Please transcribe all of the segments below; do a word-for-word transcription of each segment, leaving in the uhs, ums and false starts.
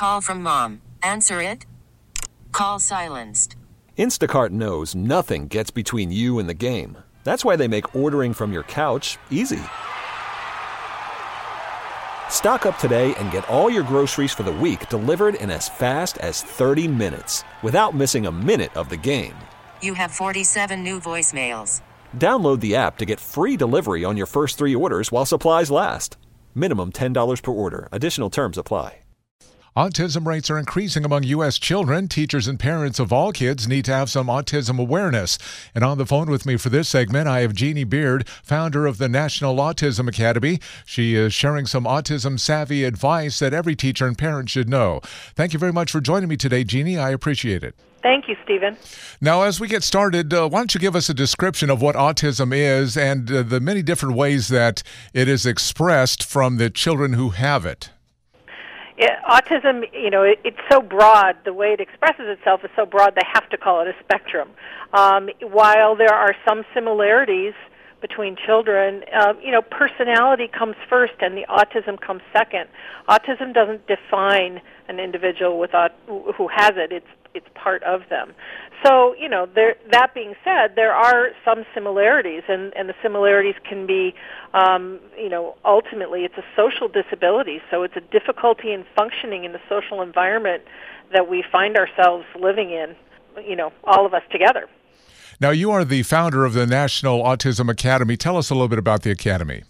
Call from mom. Answer it. Call silenced. Instacart knows nothing gets between you and the game. That's why they make ordering from your couch easy. Stock up today and get all your groceries for the week delivered in as fast as thirty minutes without missing a minute of the game. You have forty-seven new voicemails. Download the app to get free delivery on your first three orders while supplies last. Minimum ten dollars per order. Additional terms apply. Autism rates are increasing among U S children. Teachers and parents of all kids need to have some autism awareness. And on the phone with me for this segment, I have Jeannie Beard, founder of the National Autism Academy. She is sharing some autism-savvy advice that every teacher and parent should know. Thank you very much for joining me today, Jeannie. I appreciate it. Thank you, Stephen. Now, as we get started, uh, why don't you give us a description of what autism is and uh, the many different ways that it is expressed from the children who have it? Yeah, autism, you know, it, it's so broad. The way it expresses itself is so broad, they have to call it a spectrum. Um, while there are some similarities between children, um, you know, personality comes first and the autism comes second. Autism doesn't define an individual with aut- who has it. It's it's part of them. So, you know, there, that being said, there are some similarities, and, and the similarities can be, um, you know, ultimately it's a social disability, so it's a difficulty in functioning in the social environment that we find ourselves living in, you know, all of us together. Now, you are the founder of the National Autism Academy. Tell us a little bit about the Academy.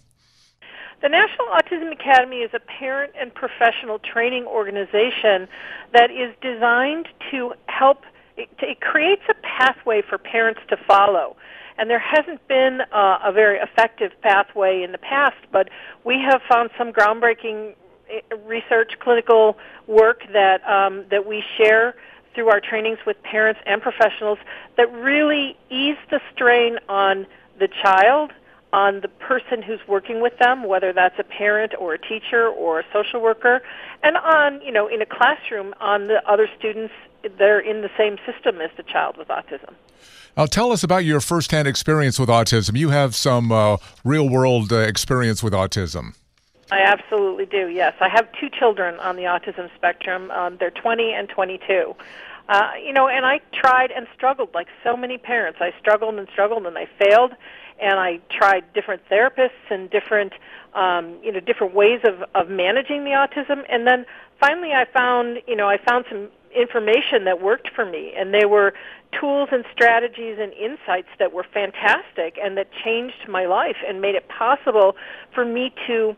The National Autism Academy is a parent and professional training organization that is designed to help. It, it creates a pathway for parents to follow. And there hasn't been uh, a very effective pathway in the past, but we have found some groundbreaking research, clinical work that um, that we share through our trainings with parents and professionals that really ease the strain on the child, on the person who's working with them, whether that's a parent or a teacher or a social worker, and on, you know, in a classroom, on the other students that are in the same system as the child with autism. Now, tell us about your firsthand experience with autism. You have some uh, real-world uh, experience with autism. I absolutely do, yes. I have two children on the autism spectrum. Um, they're twenty and twenty-two. Uh, you know, and I tried and struggled like so many parents. I struggled and struggled and I failed, and I tried different therapists and different, um, you know, different ways of, of managing the autism. And then finally I found, you know, I found some information that worked for me, and they were tools and strategies and insights that were fantastic and that changed my life and made it possible for me to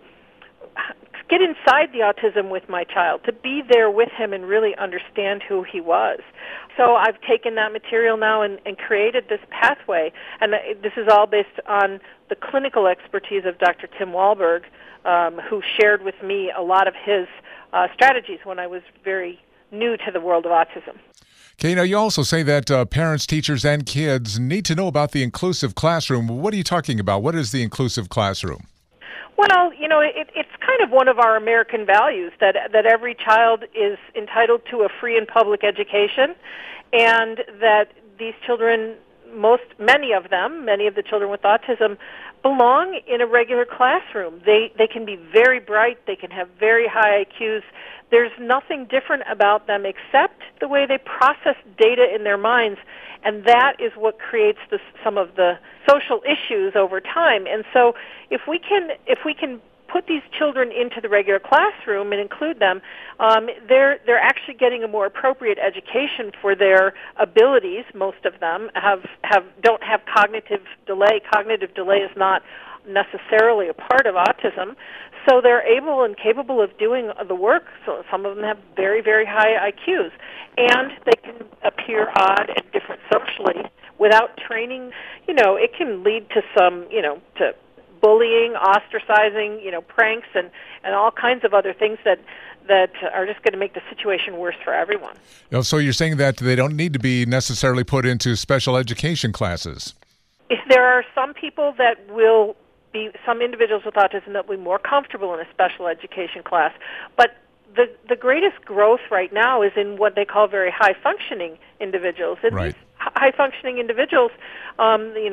get inside the autism with my child, to be there with him and really understand who he was. So I've taken that material now and, and created this pathway, and this is all based on the clinical expertise of Doctor Tim Wahlberg, um, who shared with me a lot of his uh, strategies when I was very new to the world of autism. Okay, now you also say that uh, parents, teachers, and kids need to know about the inclusive classroom. What are you talking about? What is the inclusive classroom? Well, you know, it, it's kind of one of our American values that that every child is entitled to a free and public education, and that these children, most, many of them, many of the children with autism, belong in a regular classroom. They they can be very bright. They can have very high I Qs. There's nothing different about them except the way they process data in their minds, and that is what creates the, some of the social issues over time. And so, if we can, if we can put these children into the regular classroom and include them, um, they're they're actually getting a more appropriate education for their abilities. Most of them have have don't have cognitive delay. Cognitive delay is not necessarily a part of autism, so they're able and capable of doing the work. So some of them have very, very high I Qs, and they can appear odd and different socially without training. You know, it can lead to some, you know, to bullying, ostracizing, you know, pranks, and, and all kinds of other things that that are just going to make the situation worse for everyone. You know, so you're saying that they don't need to be necessarily put into special education classes? If there are some people that will be, some individuals with autism that will be more comfortable in a special education class, but the the greatest growth right now is in what they call very high functioning individuals. And right. these high functioning individuals, um, you know, the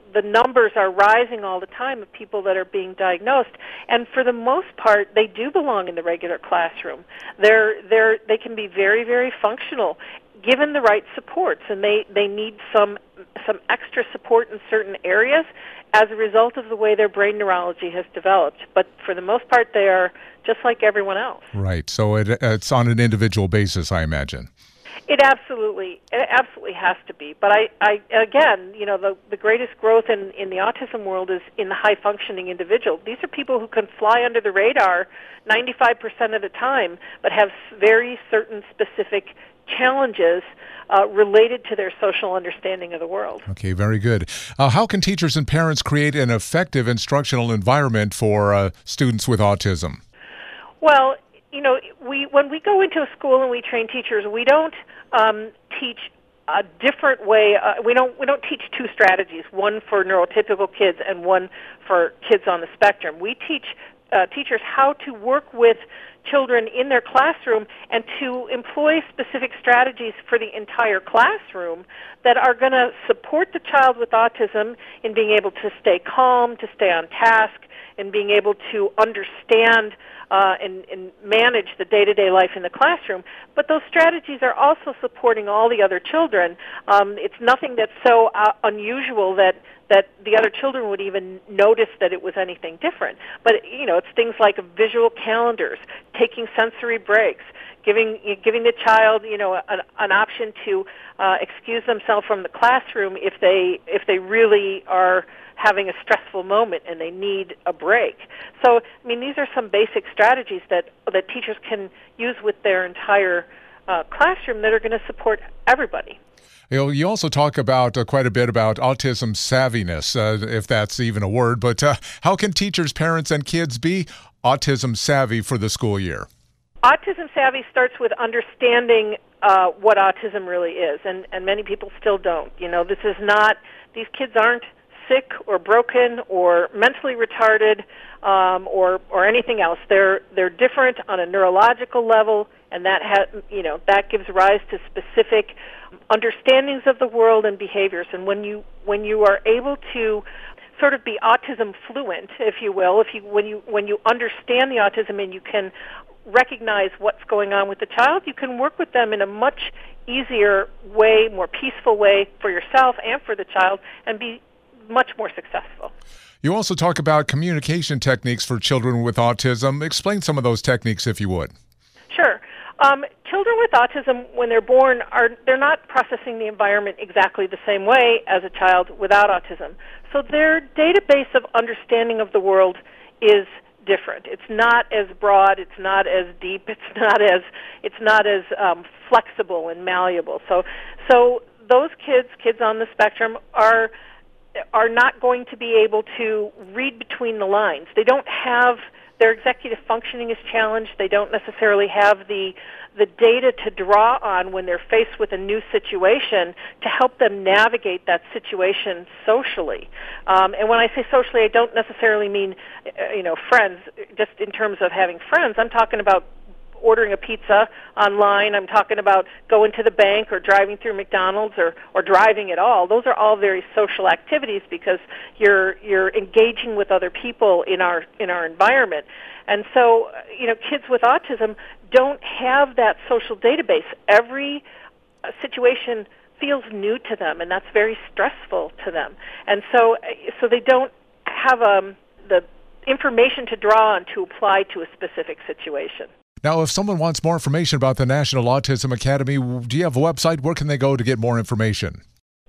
the numbers are rising all the time of people that are being diagnosed, and for the most part, they do belong in the regular classroom. They're they're they can be very, very functional, given the right supports, and they, they need some some extra support in certain areas as a result of the way their brain neurology has developed. But for the most part, they are just like everyone else. Right. So it, it's on an individual basis, I imagine. It absolutely, it absolutely has to be. But I, I again, you know, the, the greatest growth in, in the autism world is in the high-functioning individual. These are people who can fly under the radar ninety-five percent of the time, but have very certain specific challenges uh, related to their social understanding of the world. Okay, very good. Uh, how can teachers and parents create an effective instructional environment for uh, students with autism? Well, you know, we when we go into a school and we train teachers, we don't um, teach a different way. Uh, we don't we don't teach two strategies, one for neurotypical kids and one for kids on the spectrum. We teach uh, teachers how to work with children in their classroom and to employ specific strategies for the entire classroom that are going to support the child with autism in being able to stay calm, to stay on task, and being able to understand uh, and, and manage the day-to-day life in the classroom. But those strategies are also supporting all the other children. Um, it's nothing that's so uh, unusual that that the other children would even notice that it was anything different. But, you know, it's things like visual calendars, taking sensory breaks, giving giving the child, you know, an, an option to uh, excuse themselves from the classroom if they if they really are having a stressful moment and they need a break. So, I mean, these are some basic strategies that that teachers can use with their entire uh, classroom that are going to support everybody. You know, you also talk about uh, quite a bit about autism savviness, uh, if that's even a word, but uh, how can teachers, parents, and kids be autism savvy for the school year? Autism savvy starts with understanding uh, what autism really is, and, and many people still don't. You know, this is not, these kids aren't sick or broken or mentally retarded um, or or anything else. They're they're different on a neurological level, and that ha- you know that gives rise to specific understandings of the world and behaviors. And when you when you are able to sort of be autism fluent, if you will, if you when you when you understand the autism and you can recognize what's going on with the child, you can work with them in a much easier way, more peaceful way for yourself and for the child, and be much more successful. You also talk about communication techniques for children with autism. Explain some of those techniques, if you would. Sure. Um, children with autism, when they're born, are they're not processing the environment exactly the same way as a child without autism. So their database of understanding of the world is different. It's not as broad. It's not as deep. It's not as it's not as um, flexible and malleable. So, so those kids, kids on the spectrum, are are not going to be able to read between the lines. They don't have, their executive functioning is challenged. They don't necessarily have the the data to draw on when they're faced with a new situation to help them navigate that situation socially. Um, and when I say socially, I don't necessarily mean, uh, you know, friends, just in terms of having friends. I'm talking about ordering a pizza online. I'm talking about going to the bank or driving through McDonald's or, or driving at all. Those are all very social activities because you're you're engaging with other people in our in our environment. And so, you know, kids with autism don't have that social database. Every uh, situation feels new to them, and that's very stressful to them. And so, so they don't have um, the information to draw on to apply to a specific situation. Now, if someone wants more information about the National Autism Academy, do you have a website? Where can they go to get more information?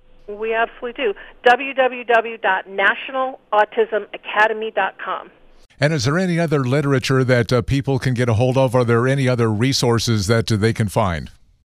We absolutely do. w w w dot national autism academy dot com. And is there any other literature that uh, people can get a hold of? Are there any other resources that uh, they can find?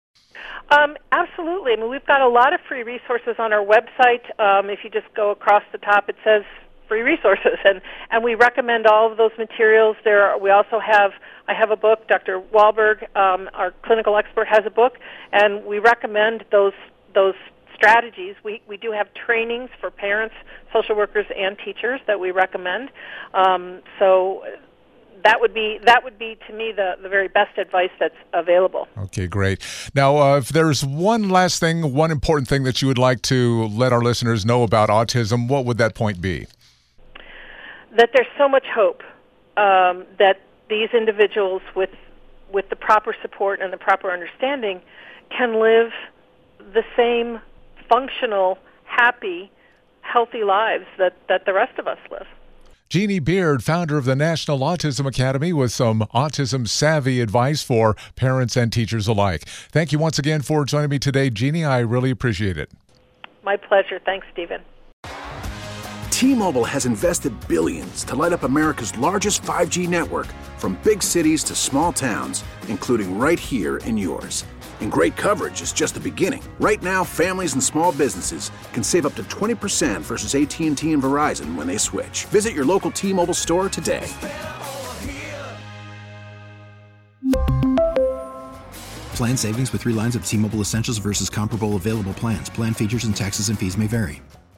Um, absolutely. I mean, we've got a lot of free resources on our website. Um, if you just go across the top, it says free resources, and, and we recommend all of those materials. There, are, we also have, I have a book, Doctor Wahlberg, um, our clinical expert, has a book, and we recommend those those strategies. We we do have trainings for parents, social workers, and teachers that we recommend. Um, so that would be that would be to me the, the very best advice that's available. Okay, great. Now, uh, if there's one last thing, one important thing that you would like to let our listeners know about autism, what would that point be? That there's so much hope um, that these individuals with with the proper support and the proper understanding can live the same functional, happy, healthy lives that, that the rest of us live. Jeannie Beard, founder of the National Autism Academy, with some autism-savvy advice for parents and teachers alike. Thank you once again for joining me today, Jeannie. I really appreciate it. My pleasure. Thanks, Stephen. T-Mobile has invested billions to light up America's largest five G network, from big cities to small towns, including right here in yours. And great coverage is just the beginning. Right now, families and small businesses can save up to twenty percent versus A T and T and Verizon when they switch. Visit your local T-Mobile store today. Plan savings with three lines of T-Mobile Essentials versus comparable available plans. Plan features and taxes and fees may vary.